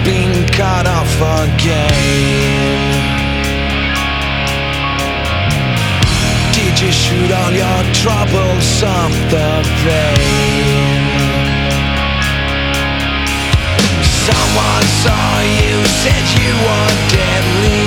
been cut off again. Did you shoot all your troubles off the plane? Someone saw you, said you were deadly.